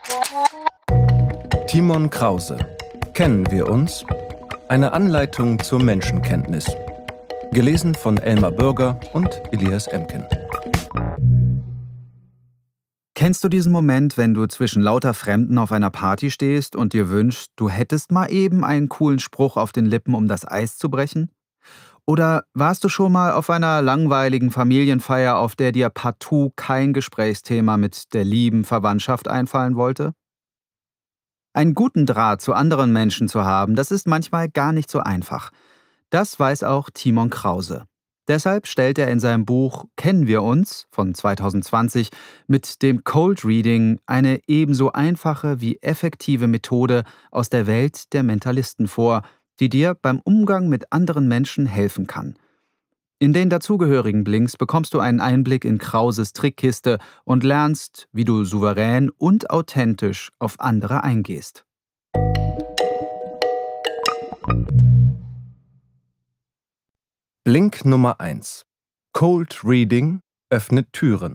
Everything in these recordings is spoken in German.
Timon Krause. Kennen wir uns? Eine Anleitung zur Menschenkenntnis. Gelesen von Elmar Bürger und Elias Emken. Kennst du diesen Moment, wenn du zwischen lauter Fremden auf einer Party stehst und dir wünschst, du hättest mal eben einen coolen Spruch auf den Lippen, um das Eis zu brechen? Oder warst du schon mal auf einer langweiligen Familienfeier, auf der dir partout kein Gesprächsthema mit der lieben Verwandtschaft einfallen wollte? Einen guten Draht zu anderen Menschen zu haben, das ist manchmal gar nicht so einfach. Das weiß auch Timon Krause. Deshalb stellt er in seinem Buch Kennen wir uns von 2020 mit dem Cold Reading eine ebenso einfache wie effektive Methode aus der Welt der Mentalisten vor, die dir beim Umgang mit anderen Menschen helfen kann. In den dazugehörigen Blinks bekommst du einen Einblick in Krauses Trickkiste und lernst, wie du souverän und authentisch auf andere eingehst. Blink Nummer 1. Cold Reading öffnet Türen.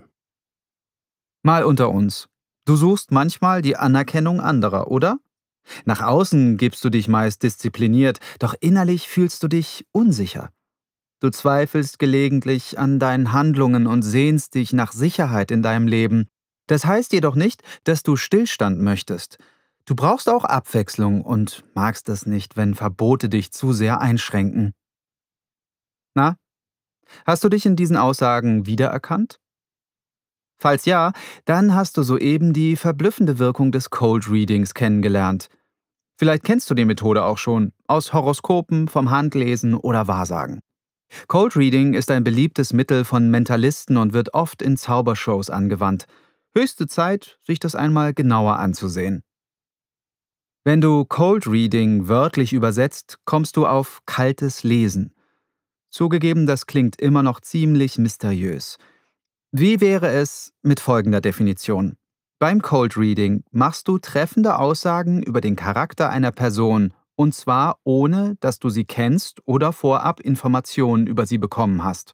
Mal unter uns. Du suchst manchmal die Anerkennung anderer, oder? Nach außen gibst du dich meist diszipliniert, doch innerlich fühlst du dich unsicher. Du zweifelst gelegentlich an deinen Handlungen und sehnst dich nach Sicherheit in deinem Leben. Das heißt jedoch nicht, dass du Stillstand möchtest. Du brauchst auch Abwechslung und magst es nicht, wenn Verbote dich zu sehr einschränken. Na, hast du dich in diesen Aussagen wiedererkannt? Falls ja, dann hast du soeben die verblüffende Wirkung des Cold Readings kennengelernt. Vielleicht kennst du die Methode auch schon aus Horoskopen, vom Handlesen oder Wahrsagen. Cold Reading ist ein beliebtes Mittel von Mentalisten und wird oft in Zaubershows angewandt. Höchste Zeit, sich das einmal genauer anzusehen. Wenn du Cold Reading wörtlich übersetzt, kommst du auf kaltes Lesen. Zugegeben, das klingt immer noch ziemlich mysteriös. Wie wäre es mit folgender Definition? Beim Cold Reading machst du treffende Aussagen über den Charakter einer Person, und zwar ohne, dass du sie kennst oder vorab Informationen über sie bekommen hast.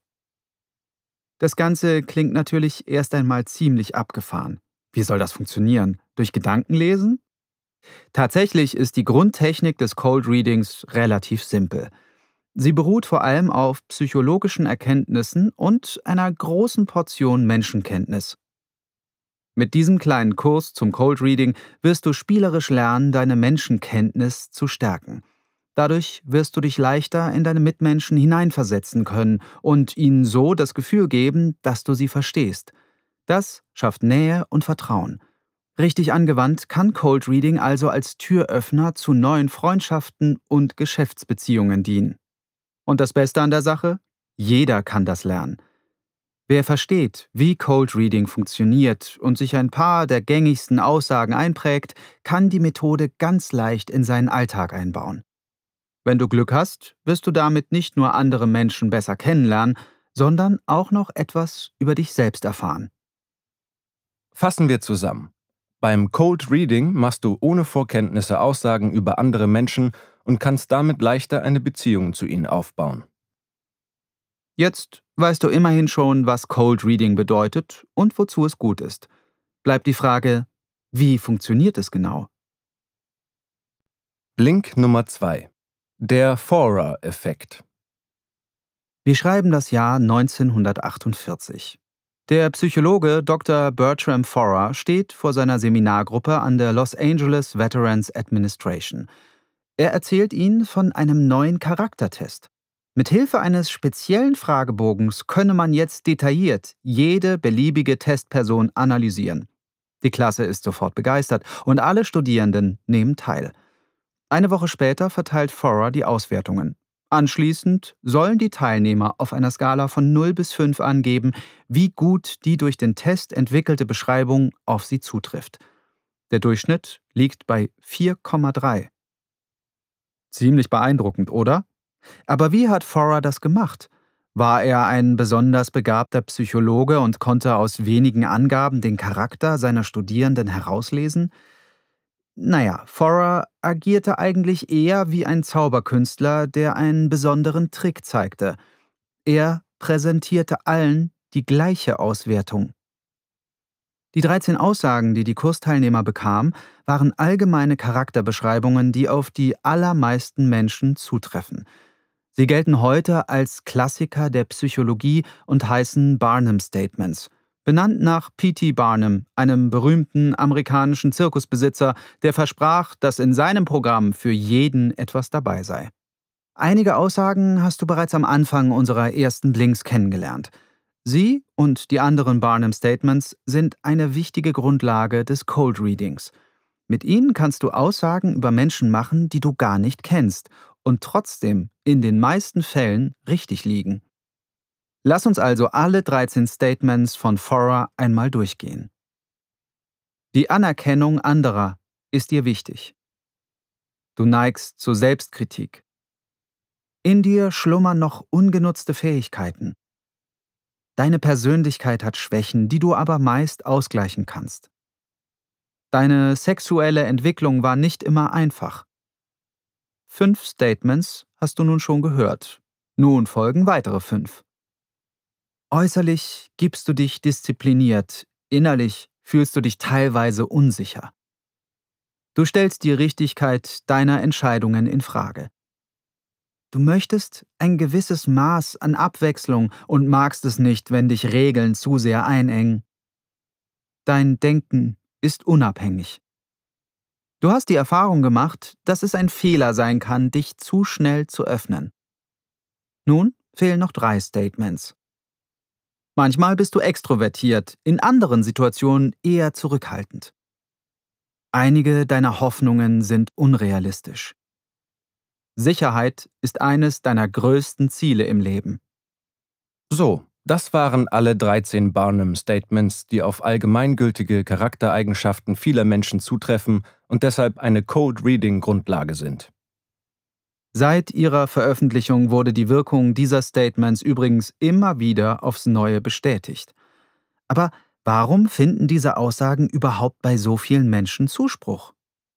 Das Ganze klingt natürlich erst einmal ziemlich abgefahren. Wie soll das funktionieren? Durch Gedankenlesen? Tatsächlich ist die Grundtechnik des Cold Readings relativ simpel. Sie beruht vor allem auf psychologischen Erkenntnissen und einer großen Portion Menschenkenntnis. Mit diesem kleinen Kurs zum Cold Reading wirst du spielerisch lernen, deine Menschenkenntnis zu stärken. Dadurch wirst du dich leichter in deine Mitmenschen hineinversetzen können und ihnen so das Gefühl geben, dass du sie verstehst. Das schafft Nähe und Vertrauen. Richtig angewandt kann Cold Reading also als Türöffner zu neuen Freundschaften und Geschäftsbeziehungen dienen. Und das Beste an der Sache? Jeder kann das lernen. Wer versteht, wie Cold Reading funktioniert und sich ein paar der gängigsten Aussagen einprägt, kann die Methode ganz leicht in seinen Alltag einbauen. Wenn du Glück hast, wirst du damit nicht nur andere Menschen besser kennenlernen, sondern auch noch etwas über dich selbst erfahren. Fassen wir zusammen. Beim Cold Reading machst du ohne Vorkenntnisse Aussagen über andere Menschen und kannst damit leichter eine Beziehung zu ihnen aufbauen. Jetzt weißt du immerhin schon, was Cold Reading bedeutet und wozu es gut ist. Bleibt die Frage, wie funktioniert es genau? Blink Nummer 2. Der Forer-Effekt. Wir schreiben das Jahr 1948. Der Psychologe Dr. Bertram Forer steht vor seiner Seminargruppe an der Los Angeles Veterans Administration. Er erzählt ihnen von einem neuen Charaktertest. Mit Hilfe eines speziellen Fragebogens könne man jetzt detailliert jede beliebige Testperson analysieren. Die Klasse ist sofort begeistert und alle Studierenden nehmen teil. Eine Woche später verteilt Forer die Auswertungen. Anschließend sollen die Teilnehmer auf einer Skala von 0 bis 5 angeben, wie gut die durch den Test entwickelte Beschreibung auf sie zutrifft. Der Durchschnitt liegt bei 4,3. Ziemlich beeindruckend, oder? Aber wie hat Forer das gemacht? War er ein besonders begabter Psychologe und konnte aus wenigen Angaben den Charakter seiner Studierenden herauslesen? Naja, Forer agierte eigentlich eher wie ein Zauberkünstler, der einen besonderen Trick zeigte. Er präsentierte allen die gleiche Auswertung. Die 13 Aussagen, die die Kursteilnehmer bekamen, waren allgemeine Charakterbeschreibungen, die auf die allermeisten Menschen zutreffen. Sie gelten heute als Klassiker der Psychologie und heißen Barnum Statements, benannt nach P.T. Barnum, einem berühmten amerikanischen Zirkusbesitzer, der versprach, dass in seinem Programm für jeden etwas dabei sei. Einige Aussagen hast du bereits am Anfang unserer ersten Blinks kennengelernt. Sie und die anderen Barnum Statements sind eine wichtige Grundlage des Cold Readings. Mit ihnen kannst du Aussagen über Menschen machen, die du gar nicht kennst und trotzdem in den meisten Fällen richtig liegen. Lass uns also alle 13 Statements von Forer einmal durchgehen. Die Anerkennung anderer ist dir wichtig. Du neigst zur Selbstkritik. In dir schlummern noch ungenutzte Fähigkeiten. Deine Persönlichkeit hat Schwächen, die du aber meist ausgleichen kannst. Deine sexuelle Entwicklung war nicht immer einfach. 5 Statements hast du nun schon gehört. Nun folgen weitere 5. Äußerlich gibst du dich diszipliniert, innerlich fühlst du dich teilweise unsicher. Du stellst die Richtigkeit deiner Entscheidungen in Frage. Du möchtest ein gewisses Maß an Abwechslung und magst es nicht, wenn dich Regeln zu sehr einengen. Dein Denken ist unabhängig. Du hast die Erfahrung gemacht, dass es ein Fehler sein kann, dich zu schnell zu öffnen. Nun fehlen noch 3 Statements. Manchmal bist du extrovertiert, in anderen Situationen eher zurückhaltend. Einige deiner Hoffnungen sind unrealistisch. Sicherheit ist eines deiner größten Ziele im Leben. So, das waren alle 13 Barnum Statements, die auf allgemeingültige Charaktereigenschaften vieler Menschen zutreffen und deshalb eine Cold Reading Grundlage sind. Seit ihrer Veröffentlichung wurde die Wirkung dieser Statements übrigens immer wieder aufs Neue bestätigt. Aber warum finden diese Aussagen überhaupt bei so vielen Menschen Zuspruch?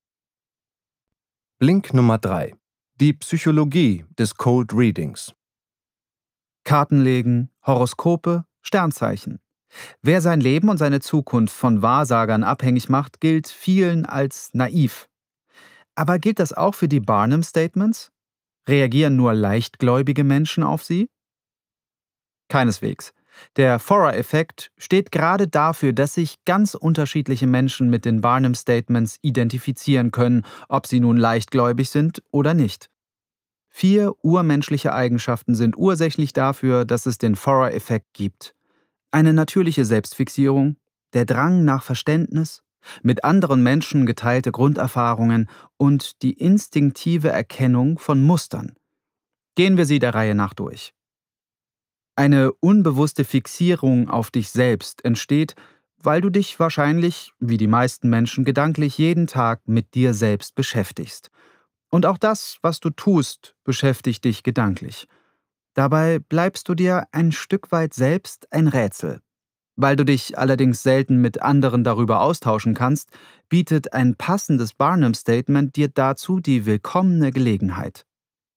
Blink Nummer 3. Die Psychologie des Cold Readings. Kartenlegen, Horoskope, Sternzeichen. Wer sein Leben und seine Zukunft von Wahrsagern abhängig macht, gilt vielen als naiv. Aber gilt das auch für die Barnum Statements? Reagieren nur leichtgläubige Menschen auf sie? Keineswegs. Der Forer-Effekt steht gerade dafür, dass sich ganz unterschiedliche Menschen mit den Barnum Statements identifizieren können, ob sie nun leichtgläubig sind oder nicht. 4 urmenschliche Eigenschaften sind ursächlich dafür, dass es den Forer-Effekt gibt. Eine natürliche Selbstfixierung, der Drang nach Verständnis, mit anderen Menschen geteilte Grunderfahrungen und die instinktive Erkennung von Mustern. Gehen wir sie der Reihe nach durch. Eine unbewusste Fixierung auf dich selbst entsteht, weil du dich wahrscheinlich, wie die meisten Menschen, gedanklich jeden Tag mit dir selbst beschäftigst. Und auch das, was du tust, beschäftigt dich gedanklich. Dabei bleibst du dir ein Stück weit selbst ein Rätsel. Weil du dich allerdings selten mit anderen darüber austauschen kannst, bietet ein passendes Barnum-Statement dir dazu die willkommene Gelegenheit.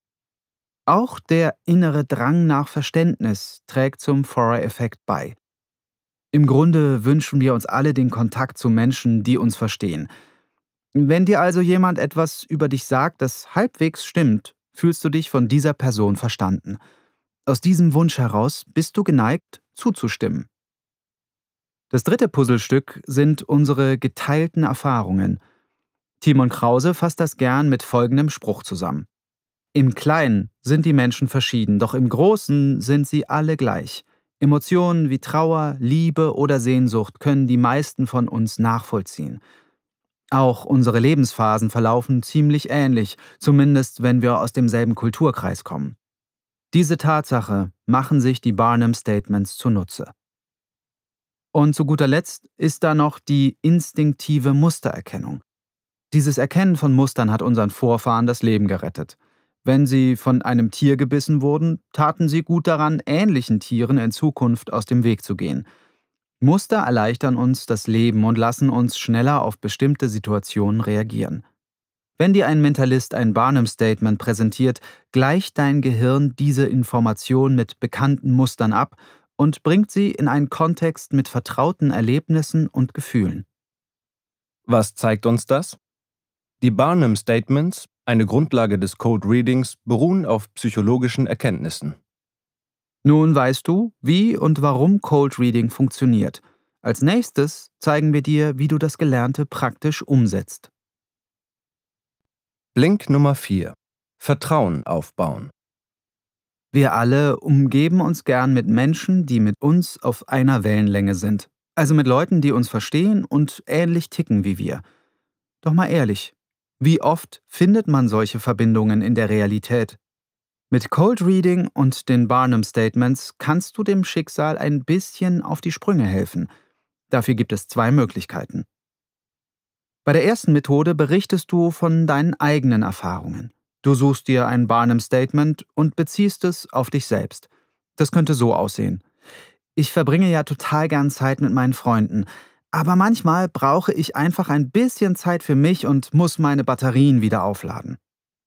Auch der innere Drang nach Verständnis trägt zum Forer-Effekt bei. Im Grunde wünschen wir uns alle den Kontakt zu Menschen, die uns verstehen. Wenn dir also jemand etwas über dich sagt, das halbwegs stimmt, fühlst du dich von dieser Person verstanden. Aus diesem Wunsch heraus bist du geneigt, zuzustimmen. Das dritte Puzzlestück sind unsere geteilten Erfahrungen. Timon Krause fasst das gern mit folgendem Spruch zusammen. Im Kleinen sind die Menschen verschieden, doch im Großen sind sie alle gleich. Emotionen wie Trauer, Liebe oder Sehnsucht können die meisten von uns nachvollziehen. Auch unsere Lebensphasen verlaufen ziemlich ähnlich, zumindest wenn wir aus demselben Kulturkreis kommen. Diese Tatsache machen sich die Barnum Statements zunutze. Und zu guter Letzt ist da noch die instinktive Mustererkennung. Dieses Erkennen von Mustern hat unseren Vorfahren das Leben gerettet. Wenn sie von einem Tier gebissen wurden, taten sie gut daran, ähnlichen Tieren in Zukunft aus dem Weg zu gehen. Muster erleichtern uns das Leben und lassen uns schneller auf bestimmte Situationen reagieren. Wenn dir ein Mentalist ein Barnum-Statement präsentiert, gleicht dein Gehirn diese Information mit bekannten Mustern ab und bringt sie in einen Kontext mit vertrauten Erlebnissen und Gefühlen. Was zeigt uns das? Die Barnum Statements, eine Grundlage des Code Readings, beruhen auf psychologischen Erkenntnissen. Nun weißt du, wie und warum Cold Reading funktioniert. Als nächstes zeigen wir dir, wie du das Gelernte praktisch umsetzt. Blink Nummer 4. Vertrauen aufbauen. Wir alle umgeben uns gern mit Menschen, die mit uns auf einer Wellenlänge sind. Also mit Leuten, die uns verstehen und ähnlich ticken wie wir. Doch mal ehrlich, wie oft findet man solche Verbindungen in der Realität? Mit Cold Reading und den Barnum Statements kannst du dem Schicksal ein bisschen auf die Sprünge helfen. Dafür gibt es zwei Möglichkeiten. Bei der ersten Methode berichtest du von deinen eigenen Erfahrungen. Du suchst dir ein Barnum-Statement und beziehst es auf dich selbst. Das könnte so aussehen. Ich verbringe ja total gern Zeit mit meinen Freunden, aber manchmal brauche ich einfach ein bisschen Zeit für mich und muss meine Batterien wieder aufladen.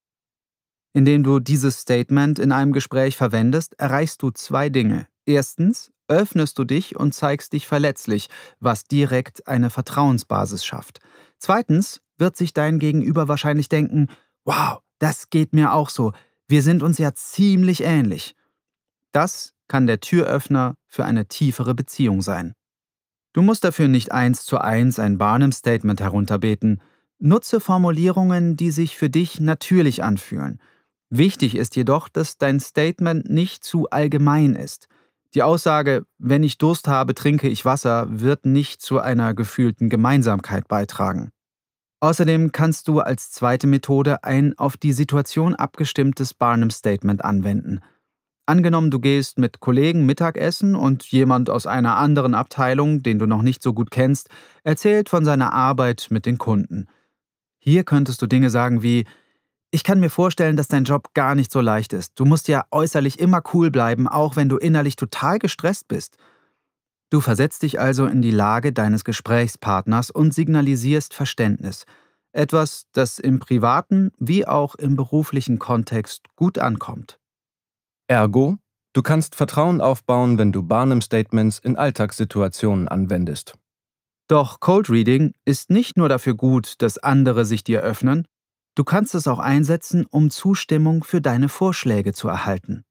Indem du dieses Statement in einem Gespräch verwendest, erreichst du zwei Dinge. Erstens öffnest du dich und zeigst dich verletzlich, was direkt eine Vertrauensbasis schafft. Zweitens wird sich dein Gegenüber wahrscheinlich denken, wow, das geht mir auch so. Wir sind uns ja ziemlich ähnlich. Das kann der Türöffner für eine tiefere Beziehung sein. Du musst dafür nicht eins zu eins ein Barnum-Statement herunterbeten. Nutze Formulierungen, die sich für dich natürlich anfühlen. Wichtig ist jedoch, dass dein Statement nicht zu allgemein ist. Die Aussage, wenn ich Durst habe, trinke ich Wasser, wird nicht zu einer gefühlten Gemeinsamkeit beitragen. Außerdem kannst du als zweite Methode ein auf die Situation abgestimmtes Barnum-Statement anwenden. Angenommen, du gehst mit Kollegen Mittagessen und jemand aus einer anderen Abteilung, den du noch nicht so gut kennst, erzählt von seiner Arbeit mit den Kunden. Hier könntest du Dinge sagen wie: Ich kann mir vorstellen, dass dein Job gar nicht so leicht ist. Du musst ja äußerlich immer cool bleiben, auch wenn du innerlich total gestresst bist. Du versetzt dich also in die Lage deines Gesprächspartners und signalisierst Verständnis. Etwas, das im privaten wie auch im beruflichen Kontext gut ankommt. Ergo, du kannst Vertrauen aufbauen, wenn du Barnum Statements in Alltagssituationen anwendest. Doch Cold Reading ist nicht nur dafür gut, dass andere sich dir öffnen, du kannst es auch einsetzen, um Zustimmung für deine Vorschläge zu erhalten.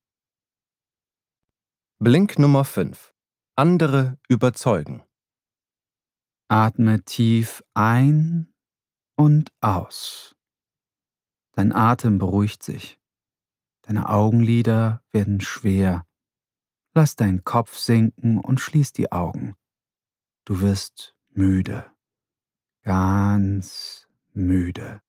Blink Nummer 5. Andere überzeugen. Atme tief ein und aus. Dein Atem beruhigt sich. Deine Augenlider werden schwer. Lass deinen Kopf sinken und schließ die Augen. Du wirst müde. Ganz müde.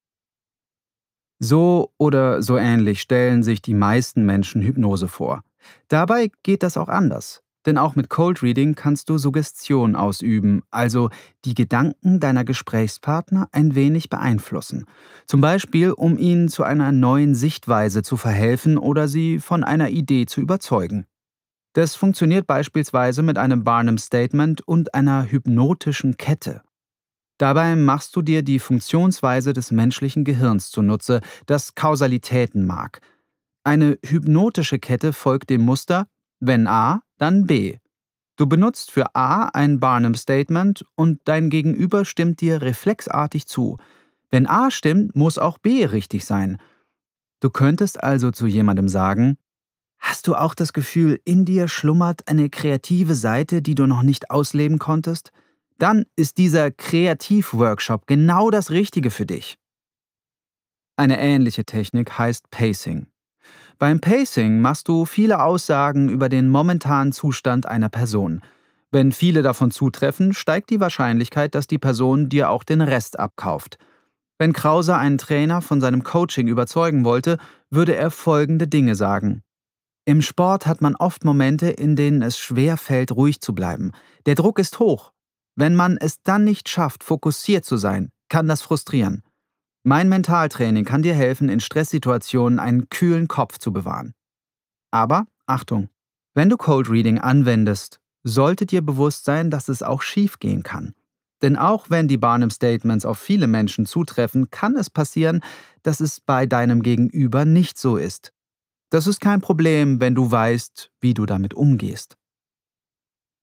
So oder so ähnlich stellen sich die meisten Menschen Hypnose vor. Dabei geht das auch anders. Denn auch mit Cold Reading kannst du Suggestion ausüben, also die Gedanken deiner Gesprächspartner ein wenig beeinflussen. Zum Beispiel, um ihnen zu einer neuen Sichtweise zu verhelfen oder sie von einer Idee zu überzeugen. Das funktioniert beispielsweise mit einem Barnum Statement und einer hypnotischen Kette. Dabei machst du dir die Funktionsweise des menschlichen Gehirns zunutze, das Kausalitäten mag. Eine hypnotische Kette folgt dem Muster: wenn A, dann B. Du benutzt für A ein Barnum Statement und dein Gegenüber stimmt dir reflexartig zu. Wenn A stimmt, muss auch B richtig sein. Du könntest also zu jemandem sagen: Hast du auch das Gefühl, in dir schlummert eine kreative Seite, die du noch nicht ausleben konntest? Dann ist dieser Kreativworkshop genau das Richtige für dich. Eine ähnliche Technik heißt Pacing. Beim Pacing machst du viele Aussagen über den momentanen Zustand einer Person. Wenn viele davon zutreffen, steigt die Wahrscheinlichkeit, dass die Person dir auch den Rest abkauft. Wenn Krause einen Trainer von seinem Coaching überzeugen wollte, würde er folgende Dinge sagen: Im Sport hat man oft Momente, in denen es schwer fällt, ruhig zu bleiben. Der Druck ist hoch. Wenn man es dann nicht schafft, fokussiert zu sein, kann das frustrieren. Mein Mentaltraining kann dir helfen, in Stresssituationen einen kühlen Kopf zu bewahren. Aber Achtung, wenn du Cold Reading anwendest, sollte dir bewusst sein, dass es auch schief gehen kann. Denn auch wenn die Barnum Statements auf viele Menschen zutreffen, kann es passieren, dass es bei deinem Gegenüber nicht so ist. Das ist kein Problem, wenn du weißt, wie du damit umgehst.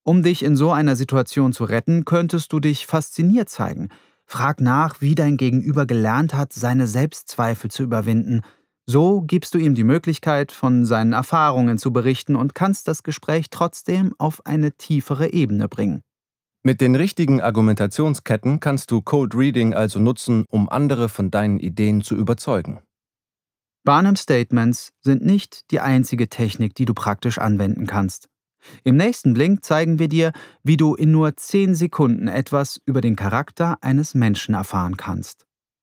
Um dich in so einer Situation zu retten, könntest du dich fasziniert zeigen. Frag nach, wie dein Gegenüber gelernt hat, seine Selbstzweifel zu überwinden. So gibst du ihm die Möglichkeit, von seinen Erfahrungen zu berichten und kannst das Gespräch trotzdem auf eine tiefere Ebene bringen. Mit den richtigen Argumentationsketten kannst du Cold Reading also nutzen, um andere von deinen Ideen zu überzeugen. Barnum Statements sind nicht die einzige Technik, die du praktisch anwenden kannst. Im nächsten Blink zeigen wir dir, wie du in nur 10 Sekunden etwas über den Charakter eines Menschen erfahren kannst.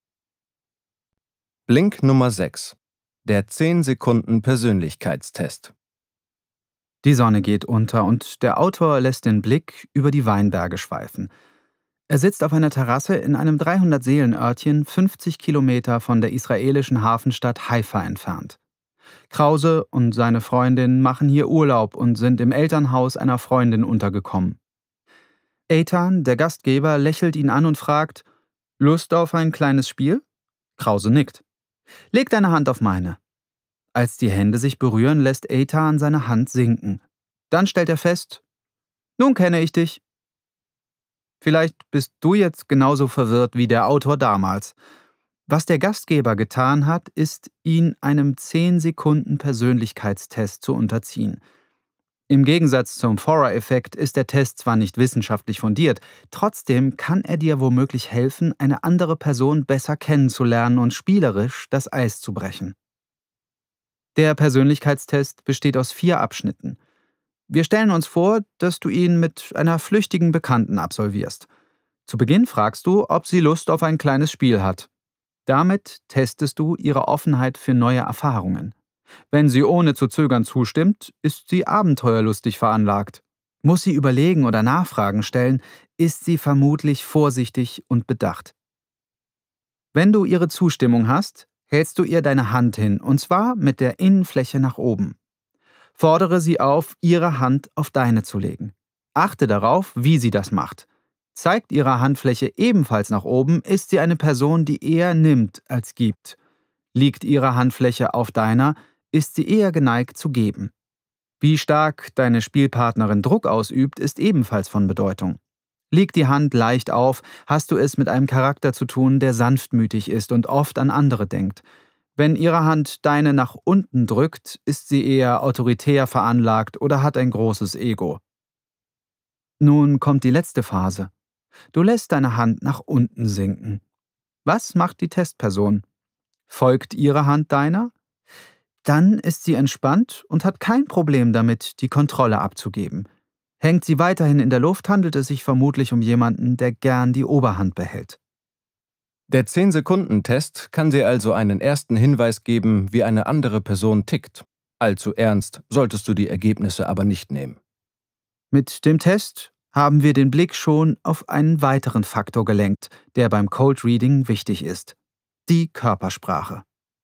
Blink Nummer 6. Der 10 Sekunden Persönlichkeitstest. Die Sonne geht unter und der Autor lässt den Blick über die Weinberge schweifen. Er sitzt auf einer Terrasse in einem 300-Seelen-Örtchen 50 Kilometer von der israelischen Hafenstadt Haifa entfernt. Krause und seine Freundin machen hier Urlaub und sind im Elternhaus einer Freundin untergekommen. Eitan, der Gastgeber, lächelt ihn an und fragt: Lust auf ein kleines Spiel? Krause nickt. Leg deine Hand auf meine. Als die Hände sich berühren, lässt Eitan seine Hand sinken. Dann stellt er fest: Nun kenne ich dich. Vielleicht bist du jetzt genauso verwirrt wie der Autor damals. Was der Gastgeber getan hat, ist, ihn einem 10 Sekunden Persönlichkeitstest zu unterziehen. Im Gegensatz zum Forer-Effekt ist der Test zwar nicht wissenschaftlich fundiert, trotzdem kann er dir womöglich helfen, eine andere Person besser kennenzulernen und spielerisch das Eis zu brechen. Der Persönlichkeitstest besteht aus 4 Abschnitten. Wir stellen uns vor, dass du ihn mit einer flüchtigen Bekannten absolvierst. Zu Beginn fragst du, ob sie Lust auf ein kleines Spiel hat. Damit testest du ihre Offenheit für neue Erfahrungen. Wenn sie ohne zu zögern zustimmt, ist sie abenteuerlustig veranlagt. Muss sie überlegen oder Nachfragen stellen, ist sie vermutlich vorsichtig und bedacht. Wenn du ihre Zustimmung hast, hältst du ihr deine Hand hin, und zwar mit der Innenfläche nach oben. Fordere sie auf, ihre Hand auf deine zu legen. Achte darauf, wie sie das macht. Zeigt ihre Handfläche ebenfalls nach oben, ist sie eine Person, die eher nimmt als gibt. Liegt ihre Handfläche auf deiner, ist sie eher geneigt zu geben. Wie stark deine Spielpartnerin Druck ausübt, ist ebenfalls von Bedeutung. Liegt die Hand leicht auf, hast du es mit einem Charakter zu tun, der sanftmütig ist und oft an andere denkt. Wenn ihre Hand deine nach unten drückt, ist sie eher autoritär veranlagt oder hat ein großes Ego. Nun kommt die letzte Phase. Du lässt deine Hand nach unten sinken. Was macht die Testperson? Folgt ihre Hand deiner? Dann ist sie entspannt und hat kein Problem damit, die Kontrolle abzugeben. Hängt sie weiterhin in der Luft, handelt es sich vermutlich um jemanden, der gern die Oberhand behält. Der 10 Sekunden Test kann dir also einen ersten Hinweis geben, wie eine andere Person tickt. Allzu ernst solltest du die Ergebnisse aber nicht nehmen. Mit dem Test haben wir den Blick schon auf einen weiteren Faktor gelenkt, der beim Cold Reading wichtig ist: die Körpersprache.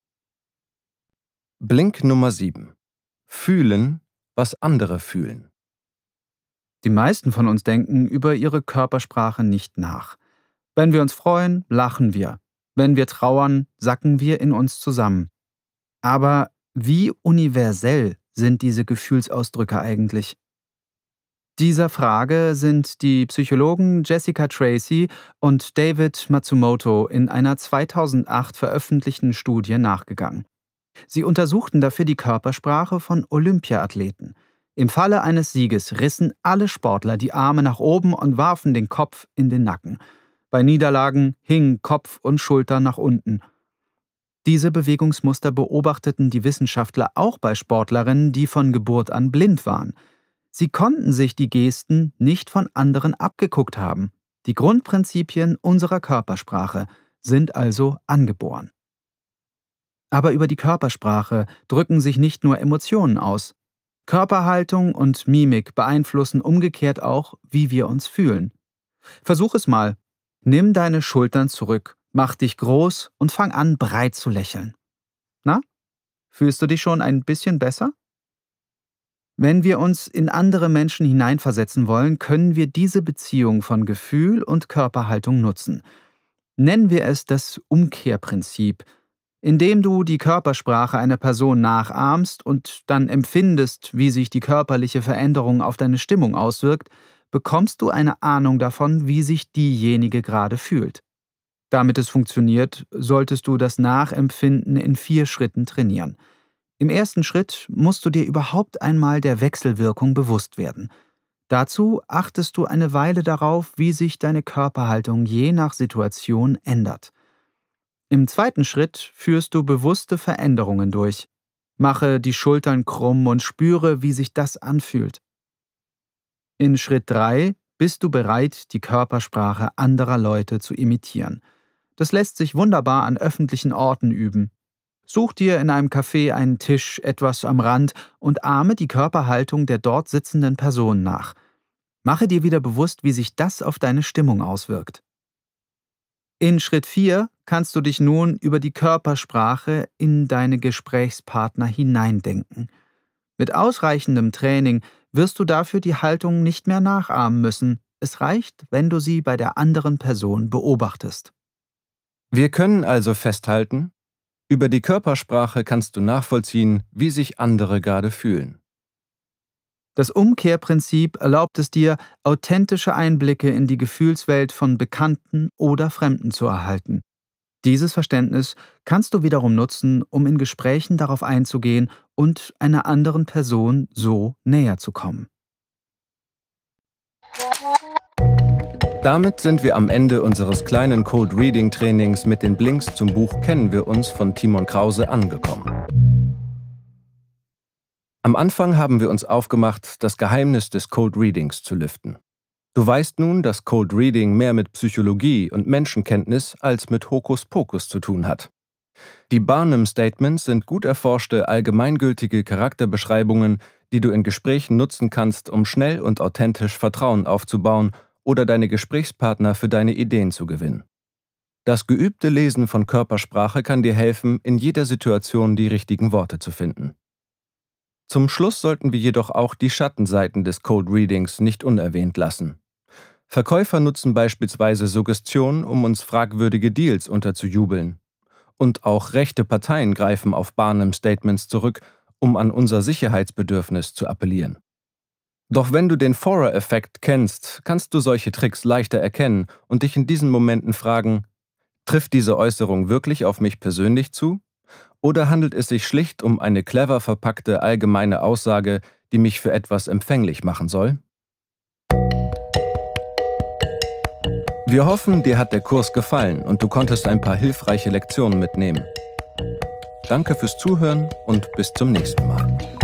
Blink Nummer 7. Fühlen, was andere fühlen. Die meisten von uns denken über ihre Körpersprache nicht nach. Wenn wir uns freuen, lachen wir. Wenn wir trauern, sacken wir in uns zusammen. Aber wie universell sind diese Gefühlsausdrücke eigentlich? Dieser Frage sind die Psychologen Jessica Tracy und David Matsumoto in einer 2008 veröffentlichten Studie nachgegangen. Sie untersuchten dafür die Körpersprache von Olympiathleten. Im Falle eines Sieges rissen alle Sportler die Arme nach oben und warfen den Kopf in den Nacken. Bei Niederlagen hingen Kopf und Schultern nach unten. Diese Bewegungsmuster beobachteten die Wissenschaftler auch bei Sportlerinnen, die von Geburt an blind waren. Sie konnten sich die Gesten nicht von anderen abgeguckt haben. Die Grundprinzipien unserer Körpersprache sind also angeboren. Aber über die Körpersprache drücken sich nicht nur Emotionen aus. Körperhaltung und Mimik beeinflussen umgekehrt auch, wie wir uns fühlen. Versuch es mal. Nimm deine Schultern zurück, mach dich groß und fang an, breit zu lächeln. Na, fühlst du dich schon ein bisschen besser? Wenn wir uns in andere Menschen hineinversetzen wollen, können wir diese Beziehung von Gefühl und Körperhaltung nutzen. Nennen wir es das Umkehrprinzip. Indem du die Körpersprache einer Person nachahmst und dann empfindest, wie sich die körperliche Veränderung auf deine Stimmung auswirkt, bekommst du eine Ahnung davon, wie sich diejenige gerade fühlt. Damit es funktioniert, solltest du das Nachempfinden in 4 Schritten trainieren. Im ersten Schritt musst du dir überhaupt einmal der Wechselwirkung bewusst werden. Dazu achtest du eine Weile darauf, wie sich deine Körperhaltung je nach Situation ändert. Im zweiten Schritt führst du bewusste Veränderungen durch. Mache die Schultern krumm und spüre, wie sich das anfühlt. In Schritt 3 bist du bereit, die Körpersprache anderer Leute zu imitieren. Das lässt sich wunderbar an öffentlichen Orten üben. Such dir in einem Café einen Tisch etwas am Rand und ahme die Körperhaltung der dort sitzenden Person nach. Mache dir wieder bewusst, wie sich das auf deine Stimmung auswirkt. In Schritt 4 kannst du dich nun über die Körpersprache in deine Gesprächspartner hineindenken. Mit ausreichendem Training wirst du dafür die Haltung nicht mehr nachahmen müssen. Es reicht, wenn du sie bei der anderen Person beobachtest. Wir können also festhalten, über die Körpersprache kannst du nachvollziehen, wie sich andere gerade fühlen. Das Umkehrprinzip erlaubt es dir, authentische Einblicke in die Gefühlswelt von Bekannten oder Fremden zu erhalten. Dieses Verständnis kannst du wiederum nutzen, um in Gesprächen darauf einzugehen und einer anderen Person so näher zu kommen. Damit sind wir am Ende unseres kleinen Cold Reading Trainings mit den Blinks zum Buch Kennen wir uns von Timon Krause angekommen. Am Anfang haben wir uns aufgemacht, das Geheimnis des Cold Readings zu lüften. Du weißt nun, dass Cold Reading mehr mit Psychologie und Menschenkenntnis als mit Hokuspokus zu tun hat. Die Barnum Statements sind gut erforschte, allgemeingültige Charakterbeschreibungen, die du in Gesprächen nutzen kannst, um schnell und authentisch Vertrauen aufzubauen oder deine Gesprächspartner für deine Ideen zu gewinnen. Das geübte Lesen von Körpersprache kann dir helfen, in jeder Situation die richtigen Worte zu finden. Zum Schluss sollten wir jedoch auch die Schattenseiten des Cold Readings nicht unerwähnt lassen. Verkäufer nutzen beispielsweise Suggestion, um uns fragwürdige Deals unterzujubeln. Und auch rechte Parteien greifen auf Barnum Statements zurück, um an unser Sicherheitsbedürfnis zu appellieren. Doch wenn du den Forer-Effekt kennst, kannst du solche Tricks leichter erkennen und dich in diesen Momenten fragen, trifft diese Äußerung wirklich auf mich persönlich zu? Oder handelt es sich schlicht um eine clever verpackte allgemeine Aussage, die mich für etwas empfänglich machen soll? Wir hoffen, dir hat der Kurs gefallen und du konntest ein paar hilfreiche Lektionen mitnehmen. Danke fürs Zuhören und bis zum nächsten Mal.